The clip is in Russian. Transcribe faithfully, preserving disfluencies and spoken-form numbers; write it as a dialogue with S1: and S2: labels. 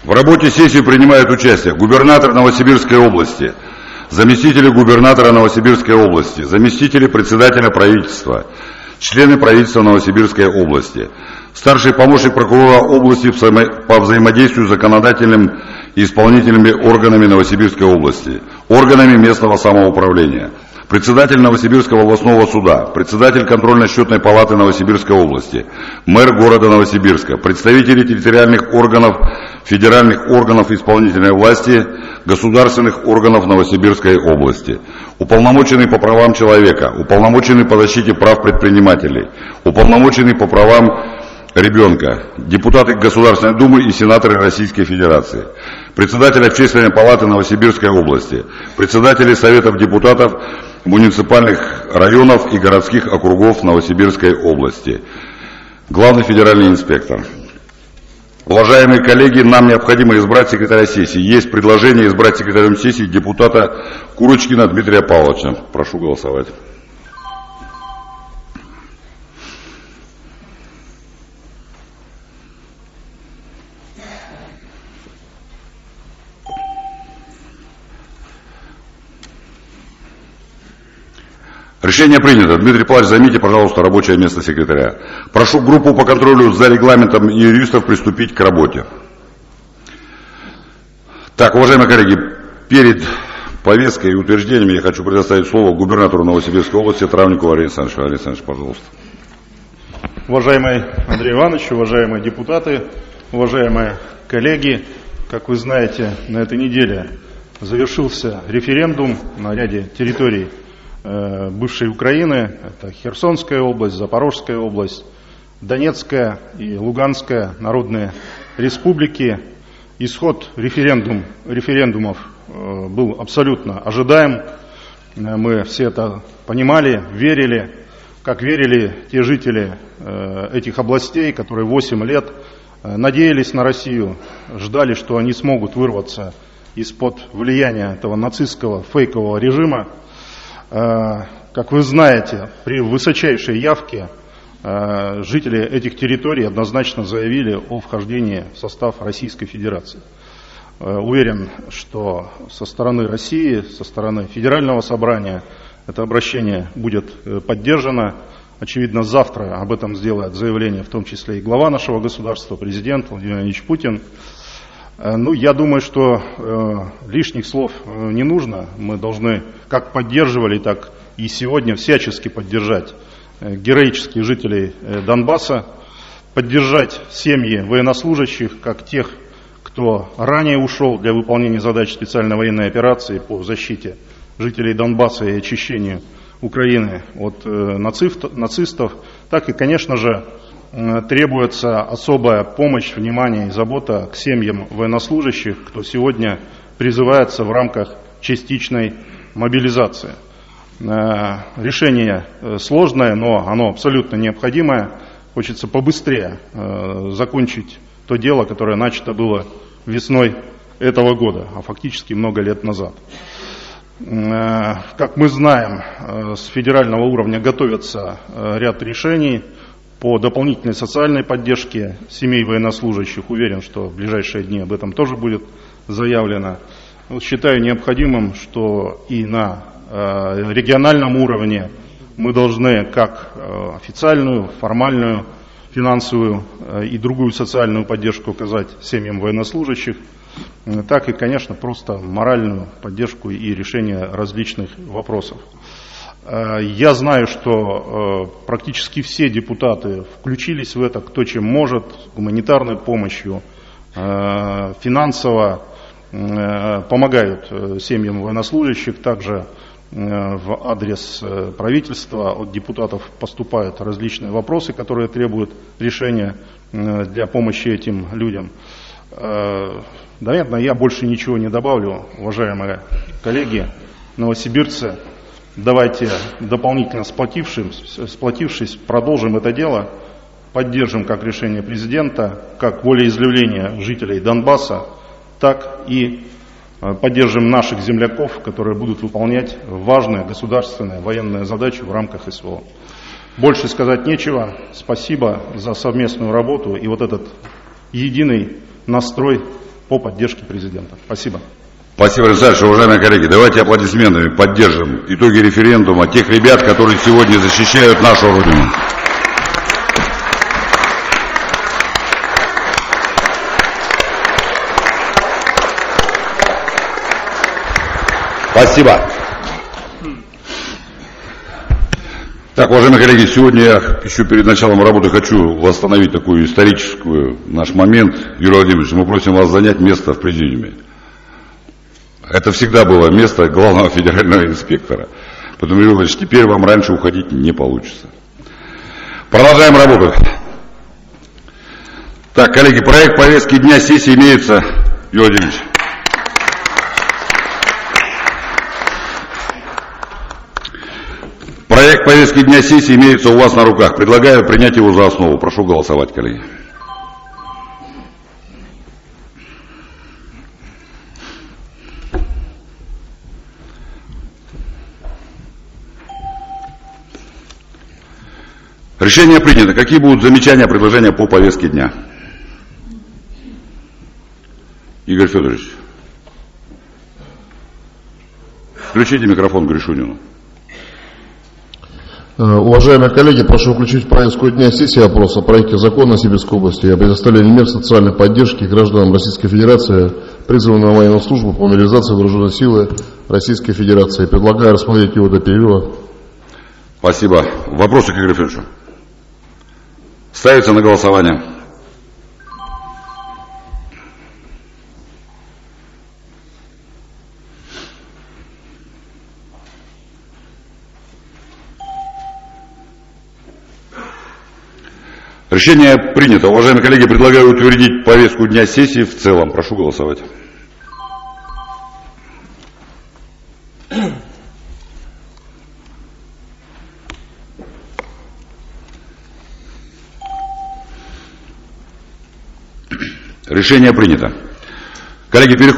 S1: В работе сессии принимают участие губернатор Новосибирской области, заместители губернатора Новосибирской области, заместители председателя правительства, члены правительства Новосибирской области, старший помощник прокурора области по взаимодействию с законодательными и исполнительными органами Новосибирской области, органами местного самоуправления, председатель Новосибирского областного суда, председатель контрольно-счетной палаты Новосибирской области, мэр города Новосибирска, представители территориальных органов, федеральных органов исполнительной власти, государственных органов Новосибирской области, уполномоченный по правам человека, уполномоченный по защите прав предпринимателей, уполномоченный по правам ребенка, депутаты Государственной Думы и сенаторы Российской Федерации, председатель Общественной палаты Новосибирской области, председатели Советов депутатов муниципальных районов и городских округов Новосибирской области, главный федеральный инспектор. Уважаемые коллеги, нам необходимо избрать секретаря сессии. Есть предложение избрать секретарем сессии депутата Курочкина Дмитрия Павловича. Прошу голосовать. Решение принято. Дмитрий Павлович, займите, пожалуйста, рабочее место секретаря. Прошу группу по контролю за регламентом и юристов приступить к работе. Так, уважаемые коллеги, перед повесткой и утверждениями я хочу предоставить слово губернатору Новосибирской области Травникову Олегу Александровичу. Олег Александрович, пожалуйста.
S2: Уважаемый Андрей Иванович, уважаемые депутаты, уважаемые коллеги, как вы знаете, на этой неделе завершился референдум на ряде территорий бывшей Украины, это Херсонская область, Запорожская область, Донецкая и Луганская народные республики. Исход референдум, референдумов был абсолютно ожидаем. Мы все это понимали, верили, как верили те жители этих областей, которые восемь лет надеялись на Россию, ждали, что они смогут вырваться из-под влияния этого нацистского фейкового режима. Как вы знаете, при высочайшей явке жители этих территорий однозначно заявили о вхождении в состав Российской Федерации. Уверен, что со стороны России, со стороны Федерального собрания это обращение будет поддержано. Очевидно, завтра об этом сделает заявление, в том числе и глава нашего государства, президент Владимир Владимирович Путин. Ну, я думаю, что э, лишних слов не нужно. Мы должны как поддерживали, так и сегодня всячески поддержать э, героических жителей э, Донбасса, поддержать семьи военнослужащих, как тех, кто ранее ушел для выполнения задач специальной военной операции по защите жителей Донбасса и очищению Украины от э, нацистов, так и, конечно же, требуется особая помощь, внимание и забота к семьям военнослужащих, кто сегодня призывается в рамках частичной мобилизации. Решение сложное, но оно абсолютно необходимое. Хочется побыстрее закончить то дело, которое начато было весной этого года, а фактически много лет назад. Как мы знаем, с федерального уровня готовится ряд решений по дополнительной социальной поддержке семей военнослужащих. Уверен, что в ближайшие дни об этом тоже будет заявлено. Считаю необходимым, что и на э, региональном уровне мы должны как э, официальную, формальную, финансовую э, и другую социальную поддержку оказать семьям военнослужащих, э, так и, конечно, просто моральную поддержку и решение различных вопросов. Я знаю, что практически все депутаты включились в это, кто чем может, гуманитарной помощью, финансово помогают семьям военнослужащих. Также в адрес правительства от депутатов поступают различные вопросы, которые требуют решения для помощи этим людям. Наверное, я больше ничего не добавлю, уважаемые коллеги, новосибирцы. Давайте дополнительно сплотившись, сплотившись, продолжим это дело, поддержим как решение президента, как волеизъявление жителей Донбасса, так и поддержим наших земляков, которые будут выполнять важные государственные военные задачи в рамках СВО. Больше сказать нечего. Спасибо за совместную работу и вот этот единый настрой по поддержке президента. Спасибо.
S1: Спасибо, Александр. Уважаемые коллеги, давайте аплодисментами поддержим итоги референдума тех ребят, которые сегодня защищают нашу Родину. Спасибо. Так, уважаемые коллеги, сегодня я еще перед началом работы хочу восстановить такую историческую наш момент. Юрий Владимирович, мы просим вас занять место в президиуме. Это всегда было место главного федерального инспектора. Поэтому, Юрий Владимирович, теперь вам раньше уходить не получится. Продолжаем работу. Так, коллеги, проект повестки дня сессии имеется. Юрий Владимирович. Проект повестки дня сессии имеется у вас на руках. Предлагаю принять его за основу. Прошу голосовать, коллеги. Решение принято. Какие будут замечания, предложения по повестке дня? Игорь Федорович. Включите микрофон Гришунину.
S3: Уважаемые коллеги, прошу включить в повестку дня сессии вопрос о проекте закона Сибирской области о предоставлении мер социальной поддержки гражданам Российской Федерации, призванным на военную службу по мобилизации вооруженной силы Российской Федерации. Предлагаю рассмотреть его до перерыва.
S1: Спасибо. Вопросы к Игорю Федоровичу? Ставится на голосование. Решение принято. Уважаемые коллеги, предлагаю утвердить повестку дня сессии в целом. Прошу голосовать. Решение принято. Коллеги, переходим